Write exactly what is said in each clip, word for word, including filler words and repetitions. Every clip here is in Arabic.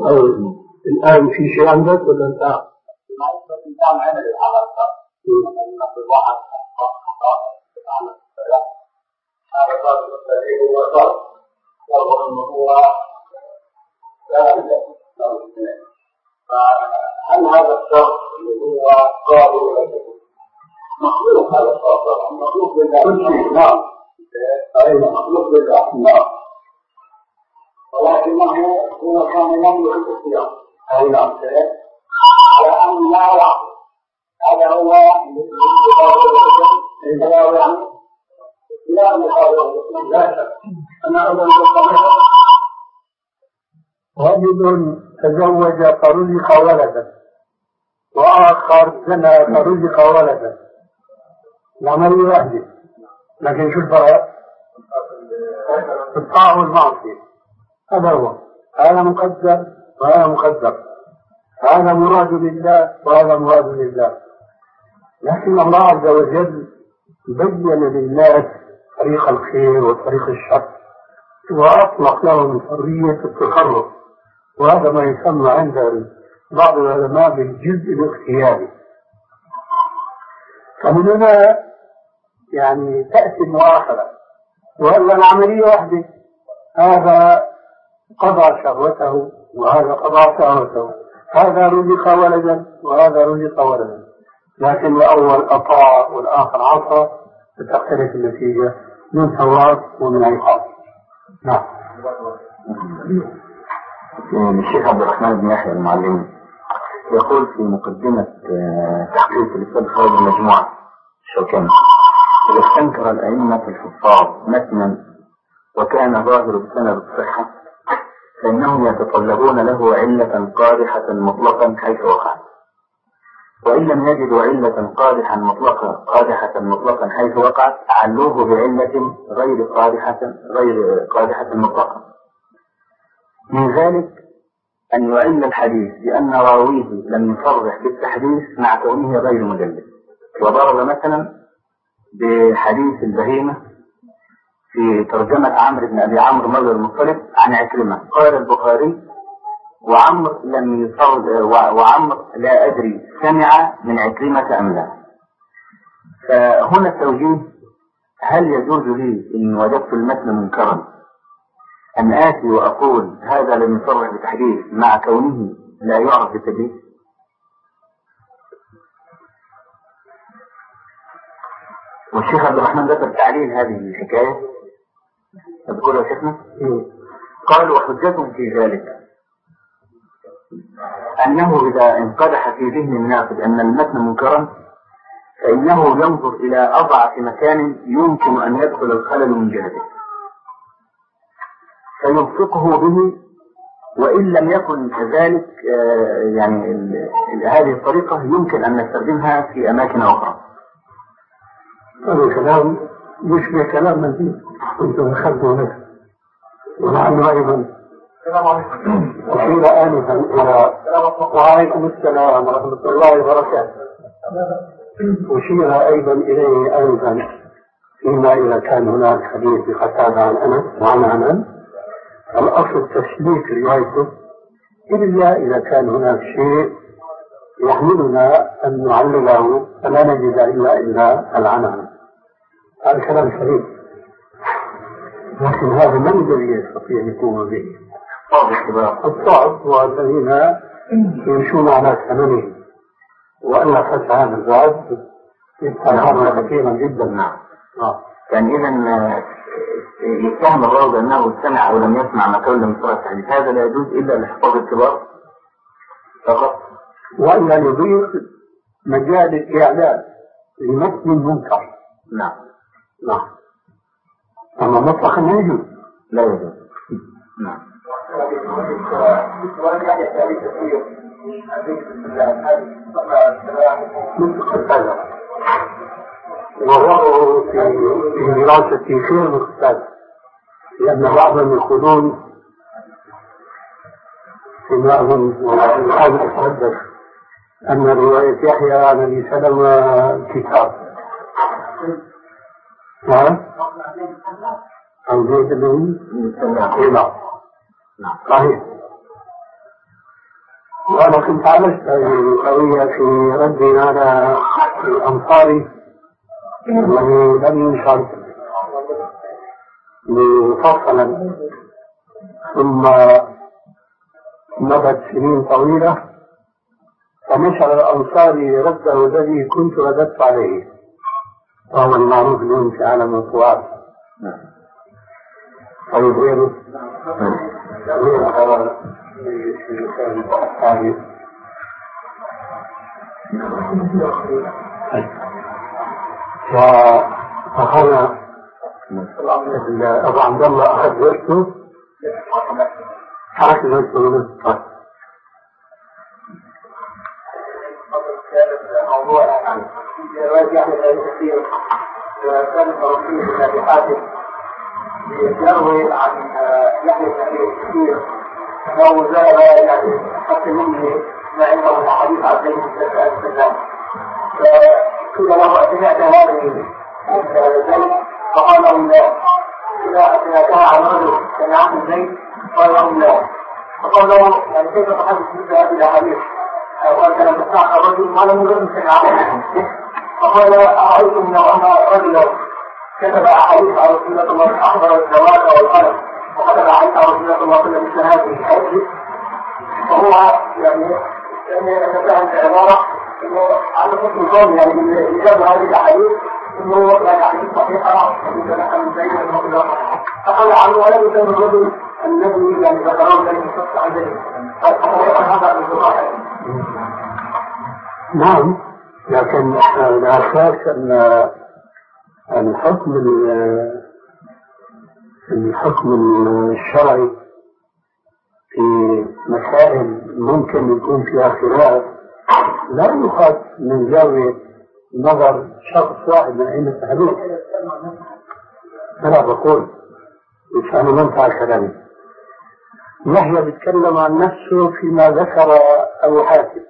الآن في شيء عندك ولا أنت؟ الإنسان عمل على الفرق بالواحد هذا الفرق الذي هو فرق رغم أنه هو لا يمكن فهل هذا الفرق اللي هو قابل ولا مخلوق؟ هذا الفرق مخلوق بالله كل شيء نعم أيضا مخلوق بالله نعم ولكنه هو كان يملك الاختيار أي نعم على أن لا يعقل هذا هو الجواب عنه لا مقابل لا شك أنا أظن رجل تزوج فرزق ولدا وآخر زنى فرزق ولدا العمل واحد لكن شو الفرق؟ الطاعة والمعصية هذا هو هذا مقدر وهذا مقدر هذا مراد لله وهذا مراد لله لكن الله عز وجل بين للناس طريق الخير وطريق الشر وأطلق لهم حرية التصرف وهذا ما يسمى عند بعض العلماء بالجزء الاختياري فمن هنا يعني تأتي المؤاخذة وإلا العملية واحدة هذا قضى شهوته وهذا قضى شهوته هذا رزق ولدا وهذا رزق ولدا لكن الأول أطاع والآخر عصى فتختلف النتيجة من ثواب ومن عقاب. نعم. الشيخ عبد الرحمن بن يحيى المعلم يقول في مقدمة تحقيق الأستاذ خالد المجموعة الشوكاني إذا استنكر الأئمة الحفاظ متنا وكان ظاهر السند الصحة فإنهم يتطلبون له علة قادحة مطلقا حيث وقع وإن لم يجدوا علة قادحة مطلقا قادحة مطلقا حيث وقع علوه بعلة غير قادحة غير قادحة مطلقا من ذلك أن يعل الحديث بأن راويه لم يصرح بالتحديث مع كونه غير مدلس وضرب مثلا بحديث البهيمة في ترجمة عمرو بن أبي عمرو مولى المطلب عن عكرمة قال البخاري وعمر لم يصر وعمر لا أدري سمع من عكرمة أم لا. فهنا التوجيه هل يجوز لي إن وجدت المتن منكرا أن آتي وأقول هذا لم يصرح بتحديث مع كونه لا يعرف بالتدليس؟ والشيخ عبد الرحمن ذكر تعليل هذه الحكاية تقول يا شيخنا قال وحجتهم في ذلك أنه إذا انقدح في ذهن الناقد أن المتن منكرا فإنه ينظر إلى أضعف مكان يمكن أن يدخل الخلل من جهته فيوفقه به وإن لم يكن كذلك يعني هذه الطريقة يمكن أن نستخدمها في أماكن أخرى. هذا كلام يشبه كلام من كنت أخذته لك ولعله أيضا أشير آنفا إلى وعليكم السلام ورحمة الله وبركاته أشير أيضا إليه آنفا فيما إذا كان هناك حديث بقتادة عن أنس وعن أنس الأصل تسليك روايته إلا إذا كان هناك شيء يحملنا أن نعلله فلا نجد إلا إلا العنعنة. هذا كلام سليم لكن هذا من الذي يستطيع يكون به الصعب والذين يمشون على ثمنه وأن فتح هذا الباب يبقى الأمر كثيرا جدا. نعم يعني إذا يتهم الراوي بأنه سمع أو لم يسمع ما كان لم يصرح الحديث هذا لا يجوز إلا لحفاظ الكبار فقط وإلا يضيق مجال الإعلان لمتن المنكر. نعم نعم أما مطلقا لا يجوز لا يجوز. نعم مثل هذا ووضعه في دراسة خير مختلف لأن بعضهم يقولون فيما أظن والآن أتحدث أن رواية يحيى عن أبي سلمة كتاب نعم أو زيد بن نعم صحيح وأنا كنت عملت قضية في رد على الأنصاري الذي لم ينشر مفصلا، ثم مضت سنين طويلة فنشر الأنصاري رده الذي كنت رددت عليه، وهو المعروف اليوم في عالم القوات. طيب غيره فأخذنا أبو عبد الله أخذ وقته حركة وقته من موضوع رواية يحيى بن كثير كان الرسول بن أبي حاتم يروي عن يحيى بن أبي كثير أنه ذهب يعني حتى منه ما عنده الحديث عن زيد بن السلام، فقيل له أسمعت هذه زيد؟ فقال لهم لا. إذا أسمعتها عن رجل كان عن زيد؟ قال لهم لا. فقال له يعني كيف تحدث مثل هذه الأحاديث؟ وأنت لم تسمع الرجل ما لم يكن سمعه. فقال أرأيتم لو أن رجلا كتب أحاديث على رسول الله أحضر الزواج والقلم وكتب أحاديث على رسول الله صلى الله عليه وسلم هذه الحديث، فهو يعني يعني يتفهم العبارة إنه على حكم القول يعني اللي جاب هذه الأحاديث إنه يعني أحاديث صحيحة من زيد بن الله. فقال عنه ولم يكن الرجل الذي يعني ذكره ذلك الشخص عن ذلك. هذا الصراحة. نعم، لكن الأساس أن الحكم الحكم الشرعي في مسائل ممكن يكون فيها خلاف لا يؤخذ من زاوية نظر شخص واحد من أئمة الحديث. أنا بقول مش أنا منفع كلامي. يحيى بيتكلم عن نفسه فيما ذكر أبو حاتم.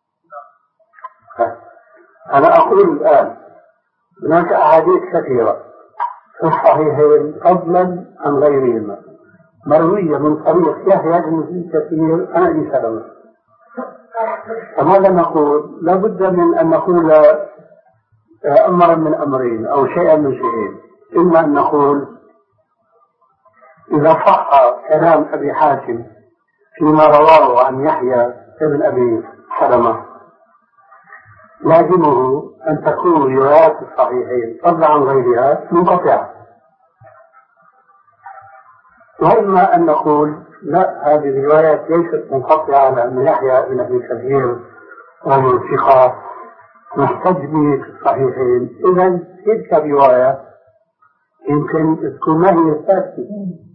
أنا أقول الآن هناك أحاديث كثيرة في الصحيحين فضلا عن غيرهما مروية من طريق يحيى بن كثير عن أبي سلمة. فماذا نقول؟ لابد من أن نقول أمرا من أمرين أو شيئا من شيئين. إما أن نقول إذا صح كلام أبي حاتم فيما رواه عن يحيى بن أبي سلمة لازمه أن تكون روايات الصحيحين فضلا عن غيرها منقطعة، وإما أن نقول لا، هذه الروايات ليست منقطعة لأن يحيى بن أبي كثير رجل ثقة محتج به في الصحيحين، إذا تلك الرواية يمكن تكون ما هي الثابتة.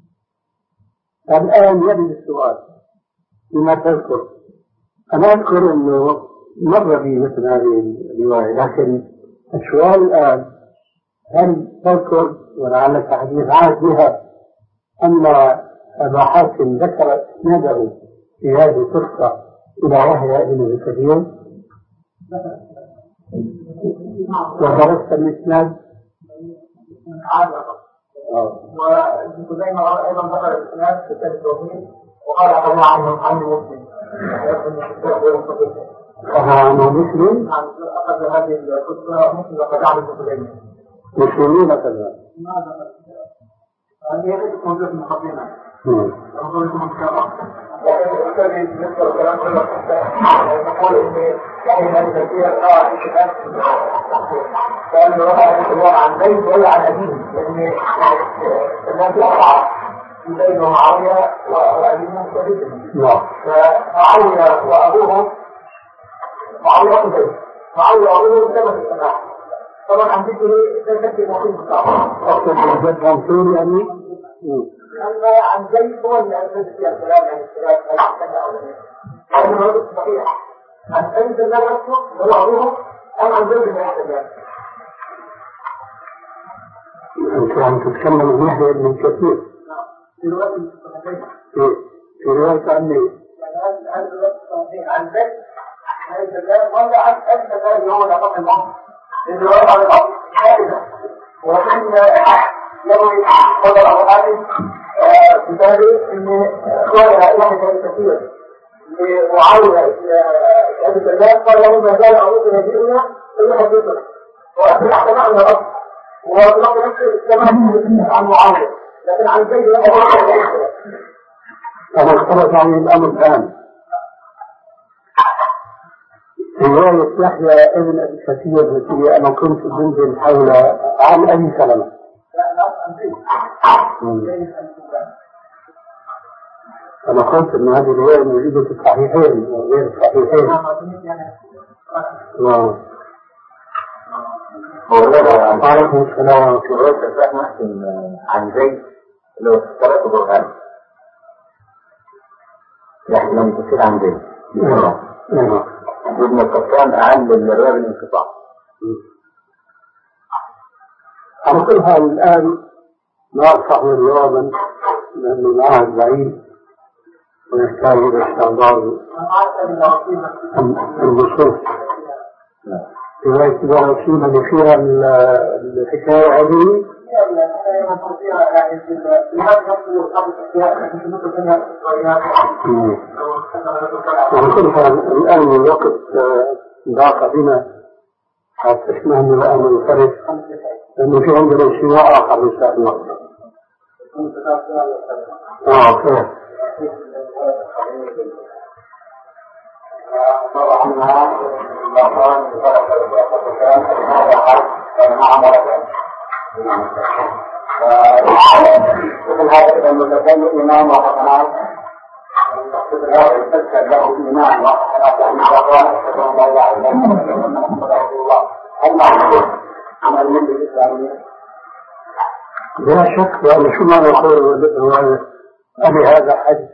الآن يرد السؤال لما تذكر. أنا أذكر أنه مر بي مثل هذه الرواية، لكن السؤال الآن هل تذكر ولعلك حديث عاد بها أن أبا حاتم ذكر إسناده في هذه القصة إلى يحيى بن أبي كثير ودرست الإسناد؟ وزيما أيضا ذكر الإسناد في كتاب التوحيد وقال أخذنا عنه عن مسلم. عنه مسلم؟ أخذ هذه القصة مسلم وقد عبد مسلمين مسلمين كذا. هذه هي موجودة في المقدمة. أقول لكم الكلام. لكن الأستاذ يذكر الكلام كله نقول إن يعني هذه الكثير قال الكتاب كأنه رفع الكلام عن زيد ولا عن أبيه، لأن الناس يقع في زيد ومعاوية وأبيه مختلفين. فمعاوية وأبوه معاوية وزيد معاوية وأبوه ثبت السماح. طبعا عن ذكره لا شك مقيم الصعب. أقصد بالجد منصور يعني؟ أما عن زيد هو اللي أنزل فيها الكلام عن الكلام عن الكلام هذا موضوع صحيح. عن أنت الله نفسه وضعوه أم عن زيد بن حسن؟ أنت عم تتكلم عن يحيى بن كثير. نعم. في رواية الصحيحين. في رواية عن مين؟ يعني هذا الرواية الصحيحين عن زيد بن الله ولا عن أنت الله اللي هو لقب المصر. الرواية عن الأصل حادثة. ولكن يروي قدر أبو حاتم بذلك أن رواية يحيى بن كثير لمعاوية أبي سلمان قال له ما زال أبوك يجيئنا فيحدثنا وأصبحت معنا الأصل وأطلق نفسه السماء عن معاوية لكن عن زيد أنا اختلف عن الأمر الآن. رواية يحيى ابن أبي كثير التي أنا كنت بنزل حول عن أبي سلمة. أنا قلت أن هذه الرواية موجودة في الصحيحين وغير الصحيحين. نعم. وعليكم السلام في رواية الفاتح محسن عن زيد لو ثلاثة برهان يعني لم تصير عن زيد. نعم. ابن القطان أعلم الرواية بالانقطاع. على كل حال الآن ما أصح من رواية لأنه العهد بعيد ويحتاج إلى استعراض النصوص. رواية إبراهيم الأخيرة من الحكاية هذه على كل حال الآن الوقت ضاق بنا حتى اسمه أن الآن الفرق لأنه في عندنا شيء آخر إن شاء الله. آه خير. ومن هذا المتكلم الإمام وحسنان يستذكر له الإمام وحسنان هل معلوم عمل من الإسلامية؟ لا شك لأن شو ما نقول أبي هذا حج.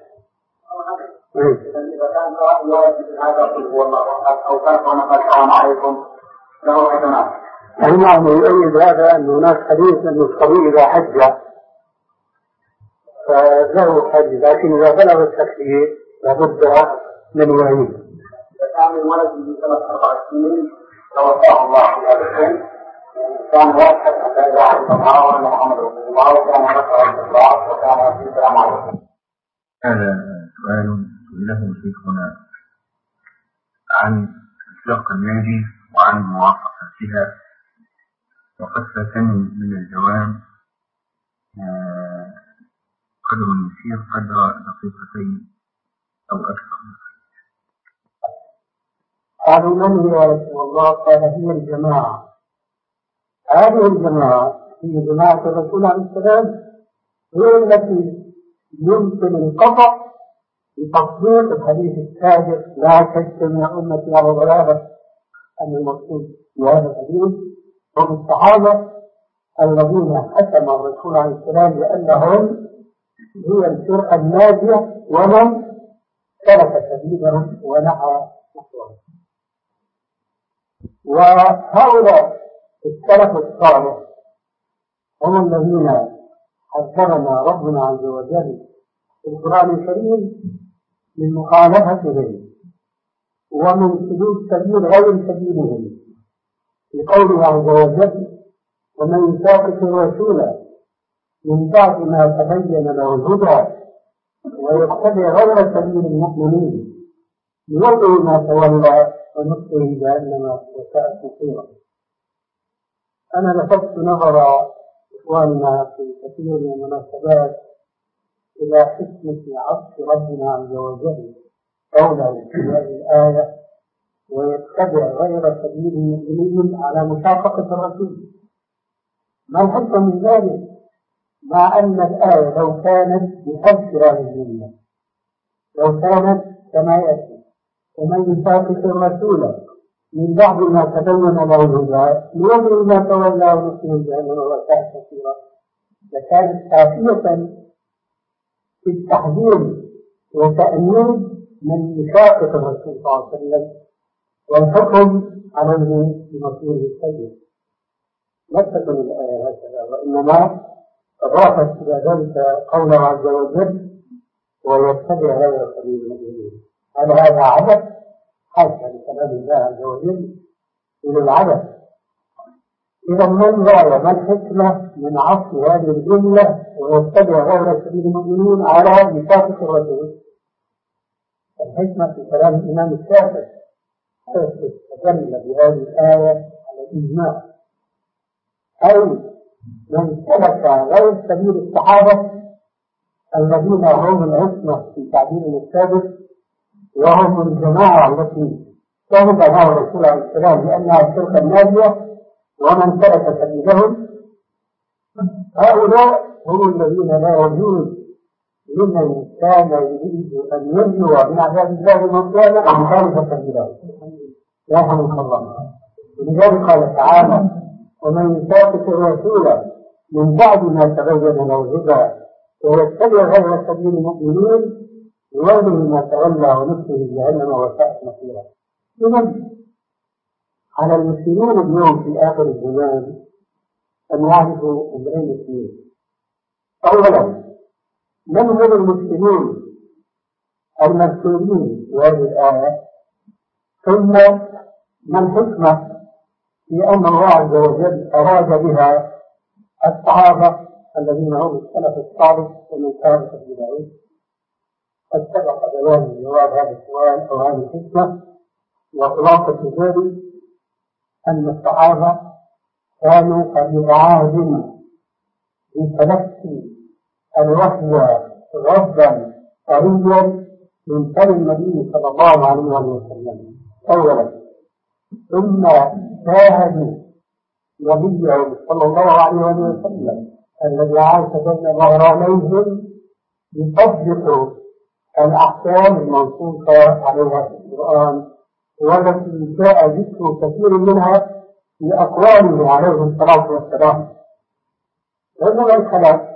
إذا كان يوجد هذا هو الله أو كان قد كان عليكم له حسنات. يعني معنى يؤيد هذا أن هناك حديث أن الصبي إذا حج فله حج لكن إذا بلغ التكليف لابد من وعيد. إذا كان من ولد من ثلاث أربع سنين توفاه الله في هذا السن كان واحد حتى إذا عرف الله وأن محمد رسول الله وكان ذكر الله وكان في السلام عليكم. هذا سؤال له شيخنا عن إطلاق النادي وعن مواقفتها وقد فاتني من الجواب قدر يسير قدر دقيقتين أو أكثر. قالوا من هي يا رسول الله؟ قال هي الجماعة. هذه الجماعة هي جماعة الرسول عليه السلام هي التي يمكن القطع بتطبيق الحديث السابق لا تجتمع أمتي على ضلالة. أن المقصود في هذا الحديث هم الصحابة الذين حكم الرسول عليه السلام بأنهم هي الفرقة الناجية ومن سلك سبيلهم ونحى نحوهم. وهؤلاء السلف الصالح هم الذين حذرنا ربنا عز وجل في القرآن الكريم من مخالفتهم ومن سلوك سبيل غير سبيلهم لقوله عز وجل ومن يشاقق الرسول من بعد ما تبين له الهدى ويتبع غير سبيل المؤمنين يوله ما تولى ونصره جهنم وساءت مصيرا. أنا لفت نظر إخواننا في كثير من المناسبات إلى حكمة عطف ربنا عز وجل قوله في هذه الآية ويتبع غير سبيل المؤمنين على مشاققة الرسول. ما الحكمة من ذلك؟ مع أن الآية لو كانت بحذف هذه الجملة لو كانت كما يأتي ومن يشاقق الرسول من بعد ما تبين له الهدى يوم ما تولى ونصره جهنم وساءت مصيرا لكانت كافية في التحذير وتأمين من يشاقق الرسول صلى الله عليه وسلم والحكم عليه بمصيره السيء. لا تكن الآية هكذا وإنما أضافت إلى ذلك قوله عز وجل ويتبع غير سبيل المؤمنين. هل هذا عبث؟ حاشا لكلام الله عز وجل إلى العبث. إذا ما الغاية ما الحكمة من عطف هذه الجملة ويتبع غير سبيل المؤمنين على مشاقق الرسول؟ الحكمة في كلام الإمام الشافعي حيث استدل بهذه الآية على الإجماع، أي من سلك غير سبيل الصحابة الذين هم العصمة في تعبير السابق، وهم الجماعة التي شهد لها الرسول عليه السلام بأنها الفرقة الناجية ومن سلك سبيلهم، هؤلاء هم الذين لا يجوز لمن كان يريد أن ينجو من عذاب الله من كان أن يخالف سبيله يرحمك الله. ولذلك قال تعالى: ومن يشاقق الرسول من بعد ما تبين له الهدى ويتبع غير سبيل المؤمنين يوله ما تولى ونصره جهنم وساءت مصيرا. إذن على المسلمين اليوم في آخر الزمان أن يعرفوا أمرين اثنين: أولا، من هم المسلمين المذكورين في هذه الآية، ثم ما الحكمة في أن الله عز وجل أراد بها الصحابة الذين هم السلف الصالح ومن كان سبيلهم. قد سبق بيان جواب هذا السؤال أو هذه الحكمة، وخلاصة ذلك أن الصحابة كانوا قد عهد بتلقي الوحي غضا طريا من فم النبي صلى الله عليه وسلم أولا، ثم شاهدوا نبيه صلى الله عليه وسلم الذي عاش بين ظهرانيهم يطبق الأحكام المنصوصة عليها في القرآن، والتي جاء ذكر كثير منها في أقواله عليه الصلاة والسلام. ومن الخلاف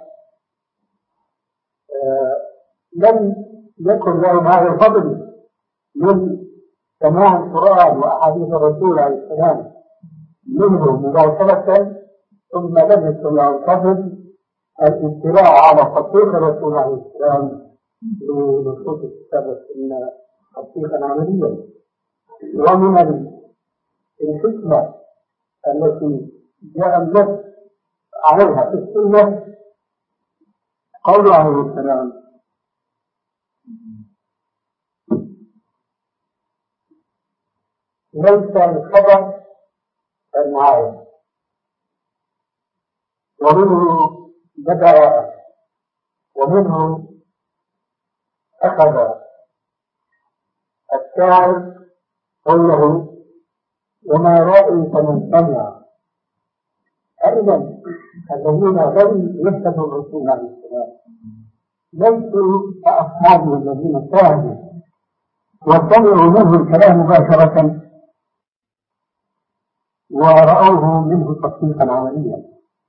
لم يكن لهم هذا الفضل من سماع القرآن وأحاديث الرسول عليه السلام منه مباشرة، ثم لم يكن لهم فضل الاطلاع على تطبيق الرسول عليه السلام بنصوص الكتاب والسنة تطبيقا عمليا. ومن الحكمة التي جاء النص عليها في السنة قول عليه السلام: ليس الخبر كالمعاينة. ومنه بدأ ومنه أخذ الشاعر قوله: وما رأيت من سمع. أيضا الذين لم يهتدوا الرسول عليه السلام ليسوا كأصحابه الذين شاهدوا وسمعوا منه الكلام مباشرة ورأوه منه تطبيقا عمليا.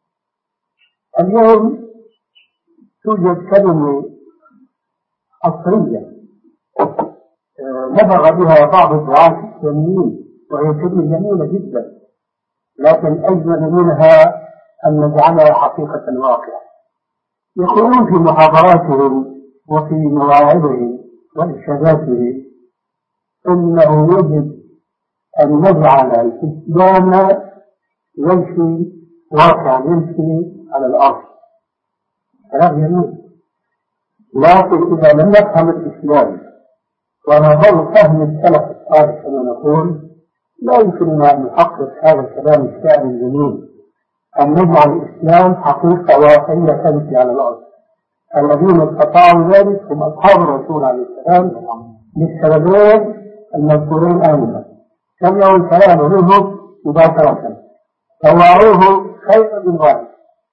اليوم توجد كلمة عصرية نبغ بها بعض الدعاة الإسلاميين وهي كلمة جميلة جدا، لكن أجمل منها أن نجعلها حقيقة واقعة. يقولون في محاضراتهم وفي مواعظهم وإرشاداتهم إنه يجب أن نجعل الإسلام يمشي واقعا، يمشي على الأرض. كلام جميل، لكن إذا لم نفهم الإسلام ونظل فهم السلف الصالح كما نقول، لا يمكننا أن نحقق هذا الكلام الشعر الجميل، أن نجعل الإسلام حقيقة واقعية تمشي على الأرض. الذين استطاعوا ذلك هم أصحاب الرسول عليه السلام للسببين المذكورين آنفا: سمعوا الكلام منه مباشرة، فوعوه خير من ذلك.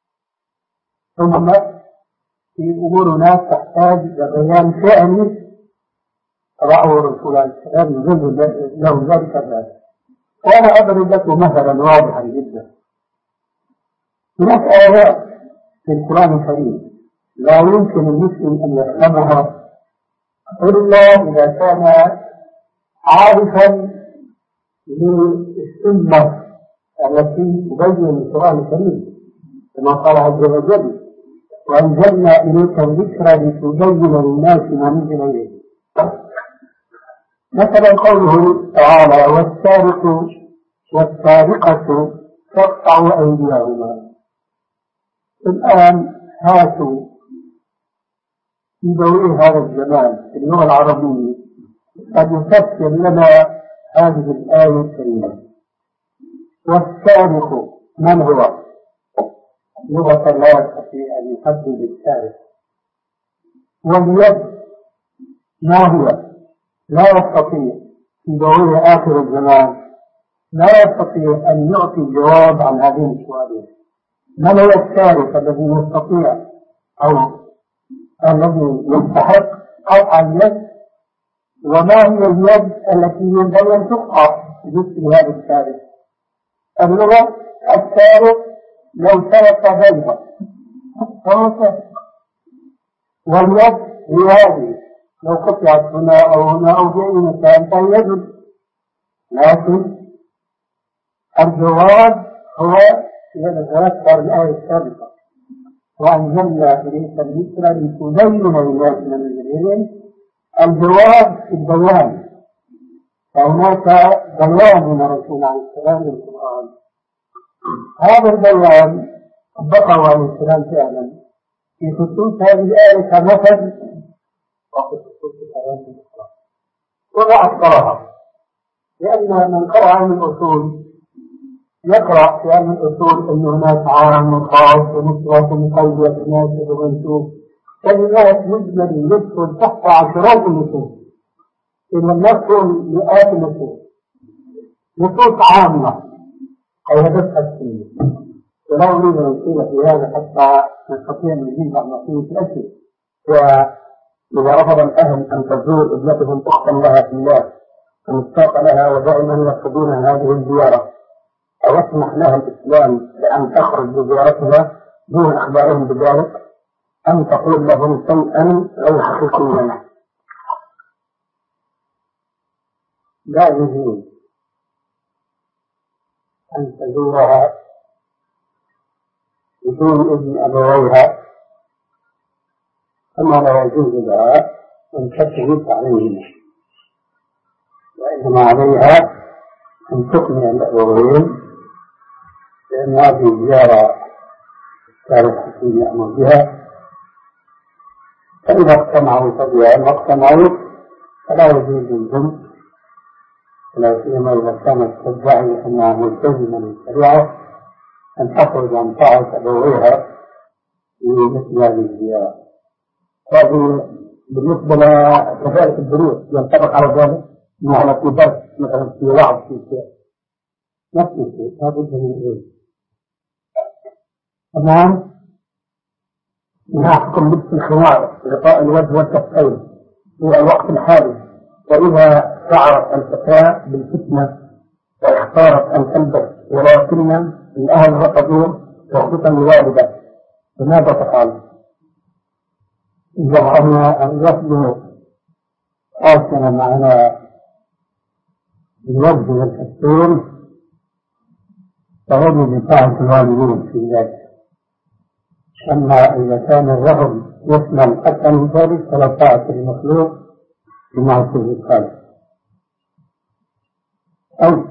ثم في أمورنا تحتاج إلى بيان فعلي رأوا الرسول عليه السلام يجوز له ذلك ذلك. وأنا أضرب لكم مثلا واضحا جدا. هناك آيات في القرآن الكريم لا يمكن المسلم أن يفهمها إلا إذا كان عارفا للسنة التي تبين القرآن الكريم، كما قال عز وجل: وأنزلنا إليك الذكر لتبين للناس ما نزل إليهم. مثلا قوله تعالى: والسارق والسارقة فاقطعوا أيديهما. الآن هاتوا في ضوء هذا الزمان في اللغة العربية قد يفسر لنا هذه الآية الكريمة. والسارق من هو؟ لغة لا يستطيع أن يحدد السارق. واليد ما هي؟ لا يستطيع في ضرورة آخر الزمان لا يستطيع أن يعطي جواب عن هذين السؤالين. من هو السارق الذي يستطيع أو الذي يستحق قطع اليد؟ وما هي اليد التي ينبغي أن تقطع مثل هذا السارق؟ اللغة السارق لو سرق بيضا فهو سارق، واليد هي هذه لو قطعت هنا أو هنا أو في أي مكان فهي يد. لكن الجواب هو في هذا الغرفة الآية السابقة: وأنزلنا إليك الذكر لتبين للناس ما نزل. الجواب في البيان، فهناك بيان من الرسول عليه السلام للقرآن. هذا البيان طبقه عليه السلام فعلا في خصوص هذه الآية كمثل وفي خصوص الآيات الأخرى، ولا أكثرها، لأن من قرأ علم الأصول يقرأ في علم الأصول أن هناك عام وخاص ونسوة مقيد وناسب ومنسوب، كلمات مجمل يدخل تحت عشرات النصوص، إن لم يكن مئات النصوص، نصوص عامة أي هدفها السنة. ولا أريد أن أطيل في هذا حتى نستطيع أن نجيب عن نصوص الأسئلة. وإذا رفض الأهل أن تزور ابنتهم أختا لها في الله ومشتاق لها ودائما يرفضون هذه الزيارة، أو يسمح لها الإسلام بأن تخرج بزيارتها دون أخبارهم بذلك، أن تقول لهم شيئا غير حقيقيا. لا يجوز أن تزورها بدون إذن أبويها، كما لا يجوز لها أن تشهد عليهما، وإنما عليها أن تقنع الأبوين بأن هذه الزيارة كان الحكيم يأمر بها، فإذا اقتنعوا فبها، ما اقتنعوا فلا يجوز لهم، ولا سيما إذا كانت تدعي أنها ملتزمة بالشريعة أن تخرج عن طاعة أبويها في مثل هذه الزيارة. هذه بالنسبة لكذلك الدروس ينطبق على ذلك، أنه على في درس مثلا في وعظ في شيء نفس الشيء، هذا الجميع. تمام؟ نحكم لبس الخمار لغطاء الوجه والكفين في الوقت الحالي، وإذا شعرت الفتاة بالفتنة واختارت أن تلبس ولكن الأهل رفضوا وخصوصا الوالدة، فماذا تفعل؟ إذا أردنا أن يصلوا آسنا معنا بالوجه والكفين فيجب طاعة الوالدين في ذلك. أما إذا كان الرجل يسمع حتى من ذلك فلا طاعة للمخلوق بمعصية الخالق. أو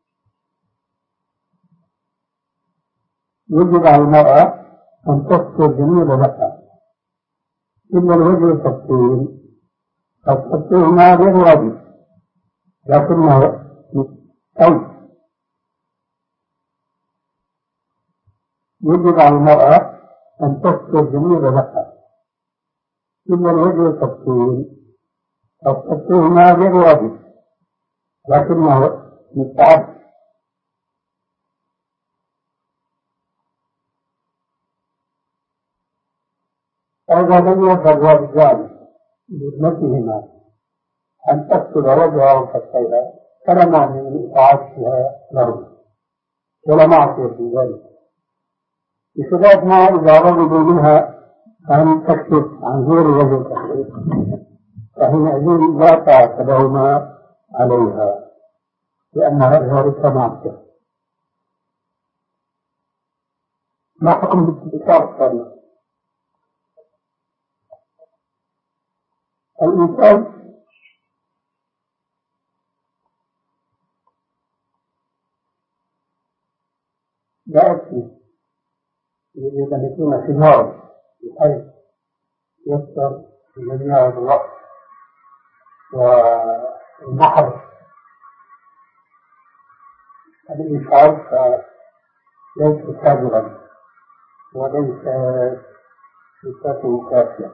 يجب على المرأة أن تستر جميع بدنها إلا الوجه التفصيل، التفصيل ما غير واجب، لكنه أو يجب على المرأة أن تستر جميع بدنها إلا الوجه التفصيل، التفصيل ما غير واجب، لكنه مستحب. إذا لم يفعل الرجال بابنتهما أن تقتل رجلها وكفيها فلا معنى من إطاعتها له ولا معصية في ذلك، بخلاف ما إذا رغبوا منها أن تكشف عن غير وجه التحقيق فحينئذ لا طاعة لهما عليها، لأن ذلك معصية. ما حكم باستئثار الطريق؟ الإنسان لا يكفي يجب أن يكون خمار بحيث يستر في جميع الوقت، و النحر الإنشاء فليس كاذبا وليس صفته كافية.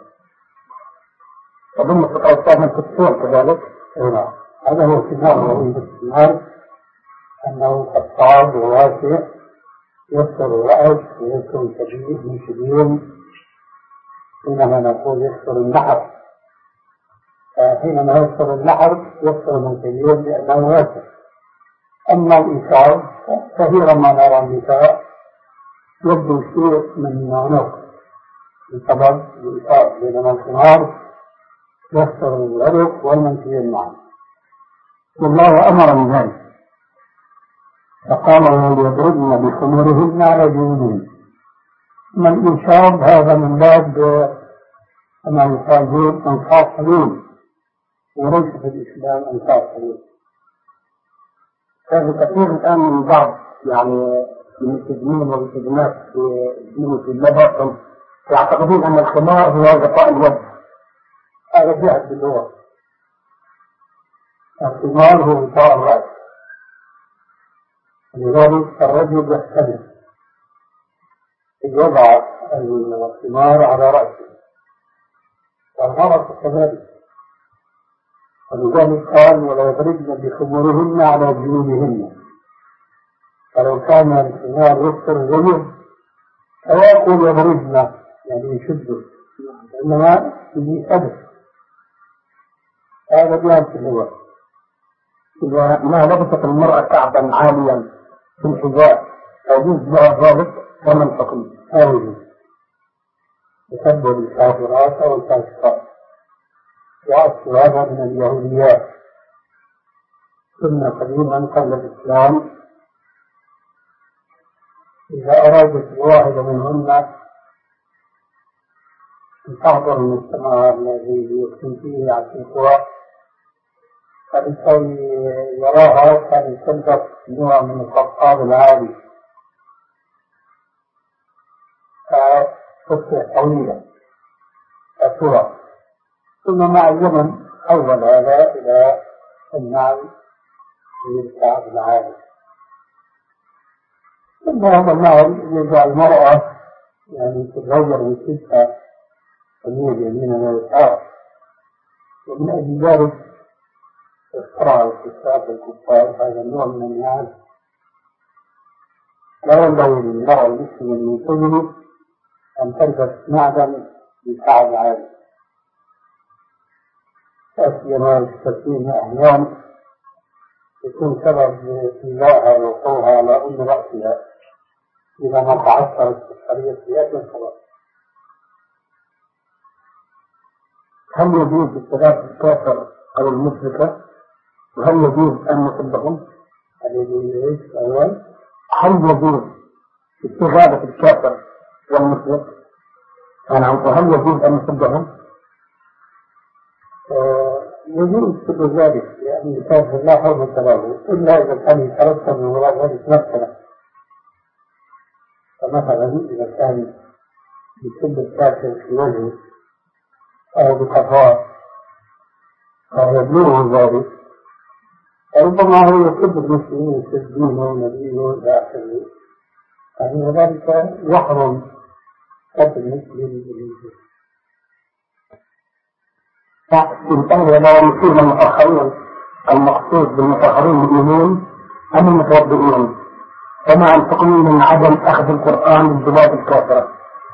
أظن تقول من تكسور كذلك. هذا هو استثمار وظيفة الاستثمار، أنه قطاع وواسع يكسر الرأس ويكسر الكبير من كبير، حينما نقول يكسر النحر، فحينما يكسر النحر يكسر من كبير لأنه واسع. أما الإنشاء كثيرا ما نرى النساء يبدو شيء من عنق بسبب الإنشاء، بينما الخمار يكسر العنق والمنكبين معا. والله أمر بذلك فقال وليضربن بخمورهن على جيوبهن. أما الإنشاء هذا من باب كما يقال أنصاف حلول، وليس في الإسلام أنصاف حلول. هذا كثير الآن من بعض يعني من التدمين والتدمات في في اللغة يعتقدون أن الخمار هو غطاء الوجه. هذا جاء باللغة، الخمار هو غطاء الرأس، لذلك الرجل يختلف يضع الخمار على رأسه والمرأة كذلك، ولذلك قال ولا يضربن بخمورهن على جيوبهن. فلو كان الخمار يكسر الجيوب فلا يقول يضربن يعني يشده، إنما يجي أدف. هذا جاء في اللغة. إذا ما لبست المرأة كعبا عاليا في الحذاء يجوز لها ذلك ومن حكم هذه يسبب الكافرات أو الفاسقات، وأصل هذا من اليهوديات. كنا قديما قبل الإسلام إذا أرادت الواحدة منهن أن تحضر المجتمع الذي يكون فيه عشيقها فلكي يراها كان يسبب نوع من الخطاب العالي فتصبح طويلة فترى، ثم مع الزمن حول هذا إلى النعل في الكعب العالي. ثم هذا النعل يجعل المرأة يعني تتغير وتشبه تميل يمينا ويسارا، ومن أجل ذلك اخترع الكتاب الكفار هذا النوع من النعل. لا ينبغي للمرأة المسلمة المنتجمة أن تلبس نعلا بكعب عالي، أسيما التسليم أحيانا يكون سبب في إيذائها ووقوعها على أم رأسها إذا ما تعثرت الشريعة في أكل خلاص. هل يجوز اتخاذ الكافر أو المشركة؟ وهل يجوز أن نصدقهم؟ هل يجوز إيش أول؟ هل يجوز استغاثة الكافر والمشرك؟ أنا وهل يجوز أن نصدقهم؟ يجوز كل ذلك، لأن الكافر لا حرمة له إلا إذا كان يترتب من وراء ذلك مثلا. فمثلا إذا كان يسب الكافر في وجهه أو بقفاه أو يبلغه ذلك، فربما هو يسب المسلمين يسب دينه ونبيه إلى آخره، فإن ذلك يحرم سب المسلم بالمسلم. ينتهي إلى المسلمين المتأخرين، المقصود بالمتأخرين المؤمنين أم المتوضئين؟ ومع الحكم من عدم أخذ القرآن من بلاد الكافرة.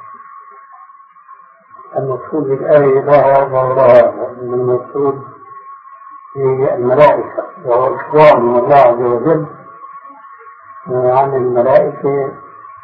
المقصود بالآية لا هذا ولا هذا، المقصود هي الملائكة وهو إخبار من الله عز وجل عن الملائكة،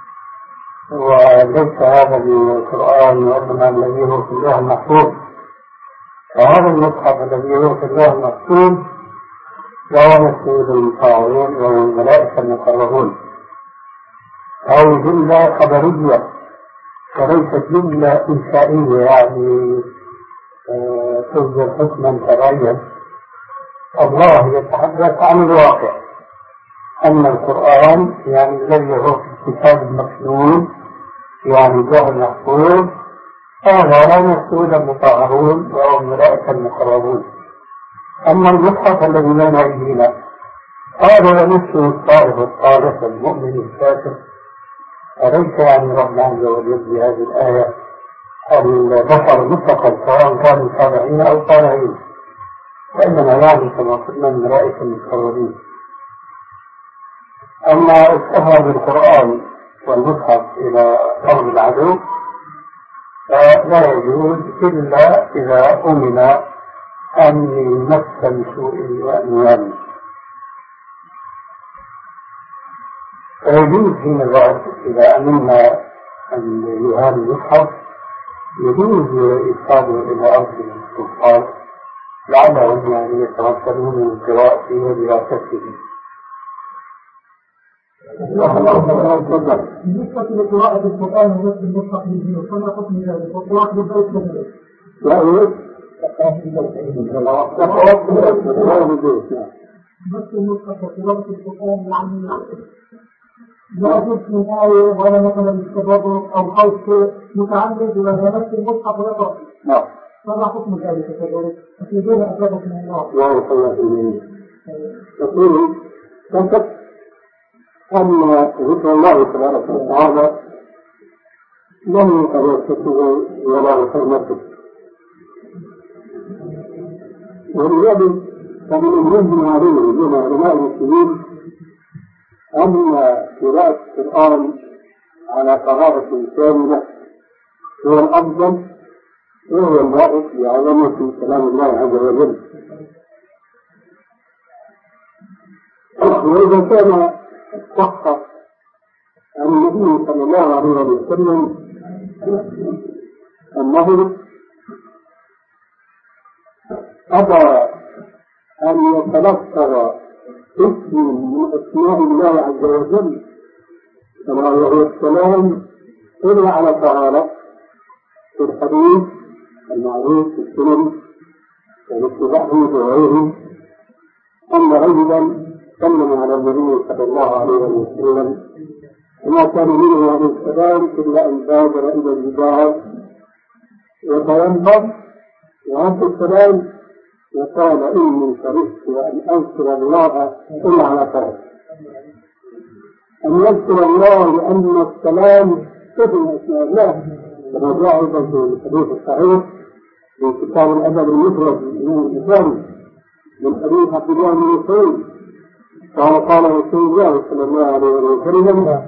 وليس هذا من القرآن وإنما الذي هو في الله المحفوظ. وهذا المصحف الذي هو في الله المحفوظ وهو السيد المطاوعين وهو الملائكة المقربون، أو جملة خبرية وليست جملة إنشائية يعني تصدر حكما شرعيا. الله يتحدث عن الواقع، أن القرآن يعني الذي هو في الكتاب المكنون يعني جهل محفوظ، هذا لا يسود المطهرون وهم الملائكة المقربون. أما المصحف الذي بين أيدينا هذا يمسه الطائف الطائف المؤمن الكافر، أليس يعني ربنا عز وجل بهذه الآية البشر مطلقا سواء كانوا تابعين أو طالعين، وإنما يعني كما قلنا من رائحة المقربين. أما السهر بالقرآن والمصحف إلى أرض العدو فلا يجوز إلا إذا أمن أن يمس بسوء وأنوان، فيجوز حين ذلك إذا أمنا أن يهان المصحف يجوز إرساله إلى أرض الكفار لعلهم يعني يتمكنون من قراءته ودراسته. بالنسبة لقراءة القرآن ونفس المصحف الجديد فما حكم ذلك؟ وقراءة بالبيت كذلك؟ لا يجوز. نفس المصحف وقراءة القرآن يعني لا يجوز من آية ولا مثلا التبرك أو خوف متعمد ولا نفس المصحف ويقرأ. نعم. فما حكم ذلك التبرك؟ أكيدون أجابك من الله. لا يصلى في المين. يقول تنتك أن ذكر الله تبارك وتعالى لم يتوسطه ولا يحرمته، ولذلك فمن المهم عليه من علماء المسلمين أن قراءة القرآن على طهارة كاملة هو الأفضل وهو اللائق بعظمة كلام الله عز وجل. وإذا كان صح عن النبي صلى الله عليه وسلم أنه أبى أن يتلفظ اسم من أسماء الله عز وجل كما هو السلام إلا على طهارة في الحديث المعروف في السنن واتباعه وغيره أن رجلا سلم على النبي صلى الله عليه وسلم وما كان منه عليه السلام إلا أن بادر إلى الجدار وتيمم وعبد السلام وقال إني كرهت أن أذكر الله إلا على طهارة، أن يذكر الله لأن السلام صفة أسماء الله كما جاء أيضا في الحديث الصحيح في كتاب الأدب المفرد من البخاري من حديث عبد الله بن مسعود قال قال رسول الله صلى الله عليه وسلم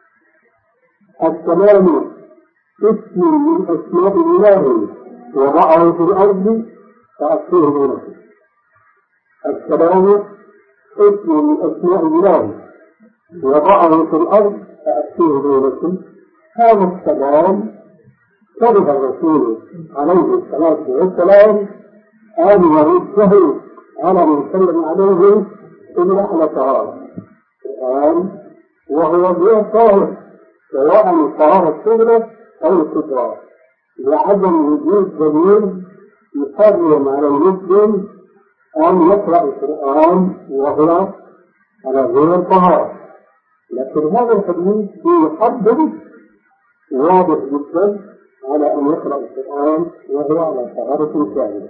السلام اسم من أسماء الله وضعه في الأرض فأكثره بينكم. السلام اسم من أسماء الله وضعه في الأرض فأكثره بينكم. هذا السلام طلب الرسول عليه الصلاة والسلام أن يرده على من سلم عليه إلا على طهارة الآن وهو غير طاهر سواء الطهارة الصغرى أو الكبرى لعدم وجود دليل يحرم على المسلم أن يقرأ القرآن وهو على غير طهارة. لكن هذا الحديث فيه حد واضح جدا على أن يقرأ القرآن وهو على طهارة كاملة.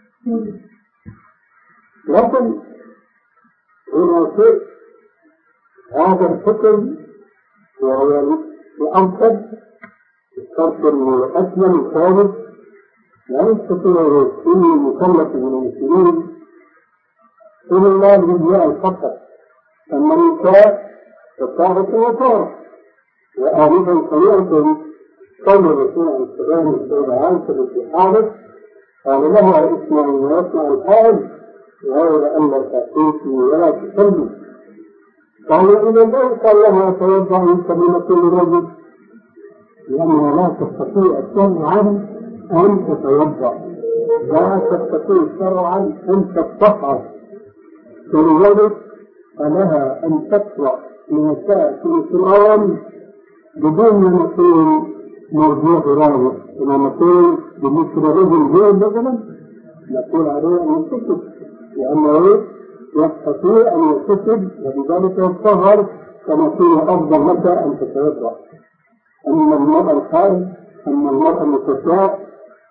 لكن هنا شيء هذا الحكم وهو الأنسب الشرط الأسلم الثالث لا يستطيع كل مكلف من المسلمين إلا بالجاء الفقط. أما النساء فالطاعة وطاعة. وآنفا سمعتم قول الرسول عليه السلام السيدة عائشة بنت حارث قال لها اسمعي ويسمع الحال غير أن لا تأتيكي ولا تصلي. قالوا إذا ذلك قال لها توضأ من كلمة كل رجل لأنها لا تستطيع شرعا أن تتوضأ، لا تستطيع شرعا أن تستطعم، فلذلك فلها أن تقرأ ما شاء في القرآن بدون ما نقول مرجوع راوي، كما نقول بالنسبة لرجل غير مثلا نقول عليه أن يكتب لأنه يستطيع أن يكتب وبذلك يتظهر كما يكون أفضل لك أن تتوضأ. أما المرأة الحائض أما المرأة المستشفى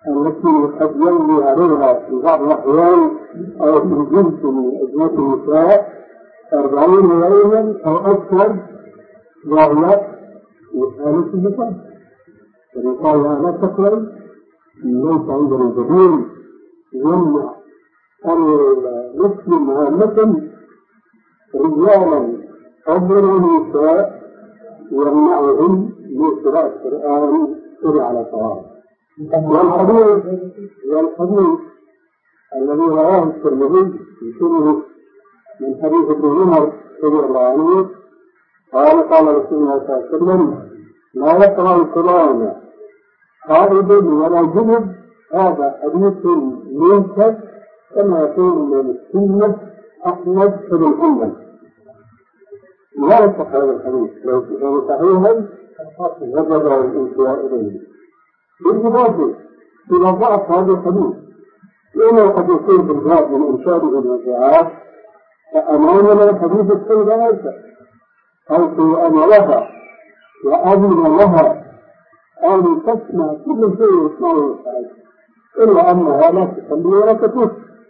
التي قد يمضي عليها في بعض الأحيان أو في جنس من أزمات النساء أربعين يوما أو أكثر وهي مسألة النساء. فنقال لا تقبل ليس عندنا بديل يمنع المسلم عامة رجالا قبل النساء يمنعهم من قراءة القرآن سرع على طوال. والحديث والحديث الذي رواه الترمذي في سنه من حديث ابن عمر رضي الله عنه قال قال رسول الله صلى الله عليه وسلم لا يقرأ القرآن خالد ولا جنب. هذا حديث منكر كما يقول من السنة أحمد بن حنبل. لا يصح هذا الحديث لو كان صحيحا وجب الانتهاء إليه. بالإضافة إلى ضعف هذا الحديث لأنه قد يكون بالذات من إنشاده الوجهات فأمامنا حديث السيدة عائشة حيث أن لها وأذن لها أن تسمع كل شيء يسمعه عائشة إلا أنها لا تصلي ولا تتوب.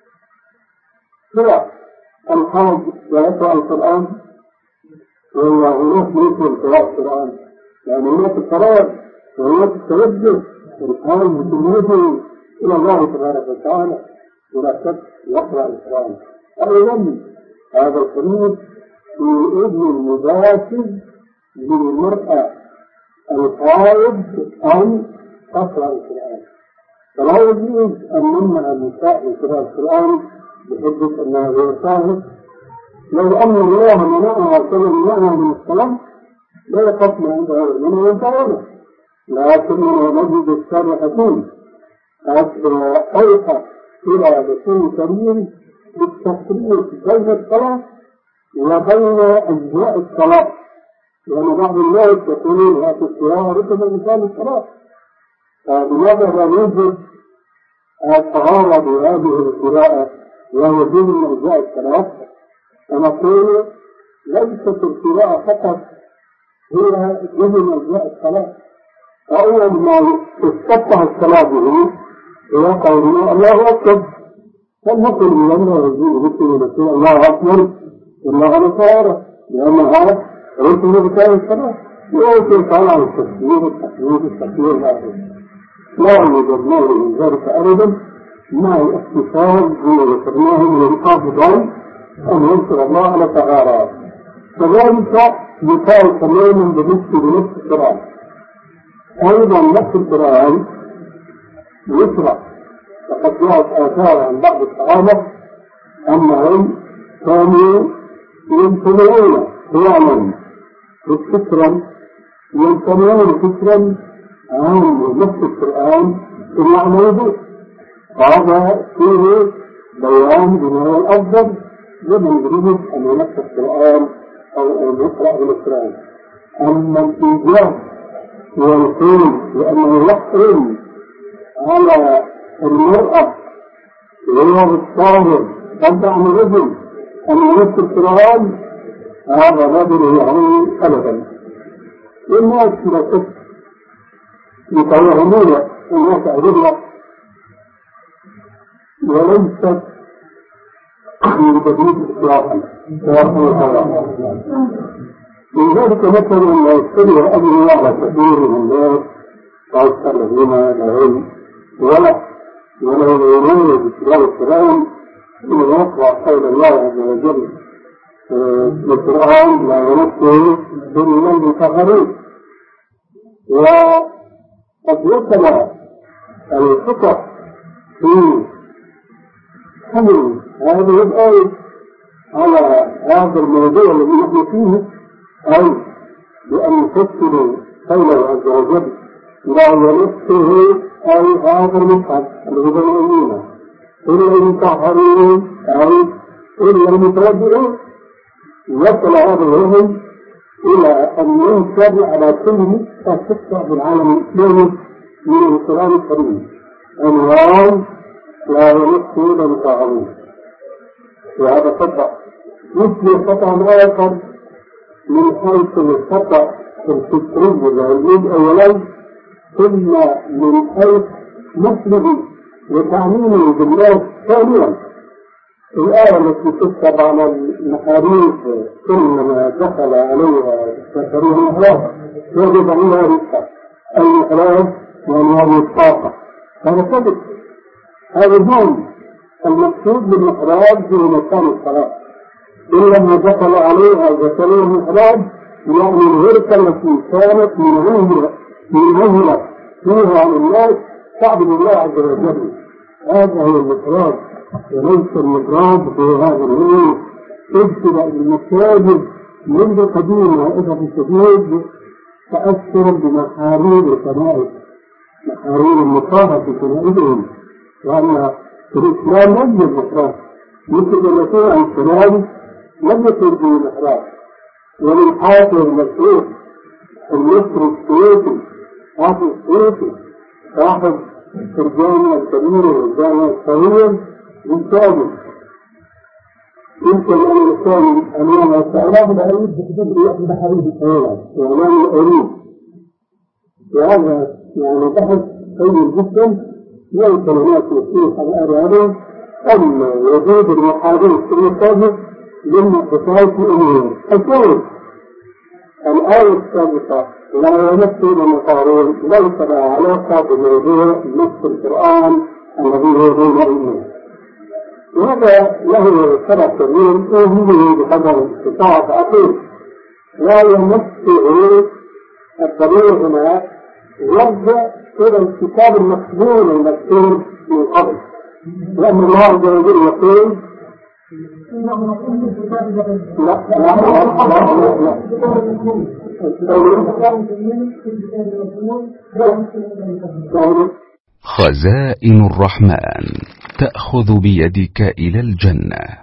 سواء الحاج يقرأ القرآن وهو هناك مثل قراءة القرآن لأن هناك القرار وهناك التوجه والحاج بتلميذه إلى الله تبارك وتعالى ولا شك يقرأ القرآن. أيضا هذا الحديث في إذن المباشر للمرأة الحائض أن تقرأ القرآن. فلا يجوز أن نمنع النساء من قراءة القرآن بحجة أنها غير صاحب. لو أن الله منعها ومنعها من الصلاة لا يقفنا عند هذا المنع ينفعنا، لكننا نجد الشر حكيم أوحى إلى رسول كريم بالتفريق بين الصلاة وبين أجزاء الصلاة، لأن بعض الناس يقولون هذه الصلاة ركن مثال الصلاة. فبماذا لا يوجد التعارض بهذه القراءة وهو ضمن أجزاء الصلاة؟ فنقول ليست القراءة فقط هي ضمن أجزاء الصلاة. فأول ما تفتح الصلاة به هو قوله الله أكبر، فالنقل من الله يجيء ذكر رسول الله أكبر والله نصارى لأنها رسل بكاء الصلاة ويوجد طالع التكبير التكبير التكبير الآخر. لا يوجدناه من ذلك أبدا مع الاحتفال بما ذكرناه من الحافظ أن ينصر الله على تغارات. كذلك يقال تماما بالنسبة لنفس القرآن. أيضا نفس القرآن يقرأ، فقد جاءت آثار عن بعض الصحابة أنهم كانوا ينتمون فعلا فكرا ينتمون فكرا عن نفس القرآن في موضوع. هذا فيه بيان بما هو الأفضل لمن يريد أن ينفذ القرآن أو أن يقرأ بالقرآن. أما الإيجاب والقول لأنه يحرم على المرأة وهو الطاهر تبع من الرجل أن ينفذ القرآن، هذا لا يدري عنه أبدا. الناس لا تك يتوهمون الناس أجرها وليست في بديل إطلاقا. لذلك مثلا ما يستطيع أن يعلى كثير من الناس ويستطيع لهم العلم ولا ولا يرون بكلام القرآن إنه يقرأ قول الله عز وجل القرآن لا يمسه إلا المطهرين. وقد وصل الخطأ في حمل هذه الآية على هذا الموضوع الذي نحن فيه، أي بأن نفسر قوله عز وجل لا يمسه أي هذا المصحف الذي بين أيدينا إلا المطهرين أي إلا المتوضئين. وصل هذا الوهم إلى أن ينكر على كل نقطة تقطع بالعالم الإسلامي من القرآن الكريم عنوان لا يمسه إلا المطهرين. وهذا خطأ مثل خطأ آخر من حيث الخطأ الفكري والعلمي أولا، ثم من حيث مسلم وتعميمه بالله. ثانيا الآية التي تكتب على المحاريب كلما دخل عليها زكريا المحراب يجب عليها رزقا. المحراب يعني هذه الطاقة، هذا كذب. هذا دون المقصود بالمحراب في مكان الصلاة. إنما دخل عليها زكريا المحراب يعني الغرفة التي كانت من عزلة فيها عن الناس تعبد الله عز وجل. هذا هو المحراب، وليس المحراب في هذا اليوم ابتدأ المساجد منذ قديم وإذا في الشديد تأثر بمحاريب الكنائس، محاريب المطاهة في كنائسهم، وأن الإسلام لم يكن محراب مثل المسيح السلام لم يكن فيه محراب. ومن حاصل المسيح المصري السويسي حاصل السويسي صاحب الجامع الكبير والجامع الصغير بالكامل يمكن أن يكون أمام السعراف العريض بحدود رياض بحريض الحيوان وأمام العريض. وهذا يعني بحث طيب جدا يمكن أن يكون الأرياض أن وجود المحاضر في المساجد للمقتصاد في أمور. الثالث الآية السابقة لا يمثل المقارون ليس لها علاقة بموضوع نص القرآن الذي هو بين الأمور، وهذا له سبب كبير وهو بقدر الاستطاعة فأقول لا يمثل الضمير هنا يرجع إلى الكتاب المكتوب المكتوب من قبل، لأن الله عز وجل يقول لا لا لا خزائن الرحمن تأخذ بيدك إلى الجنة.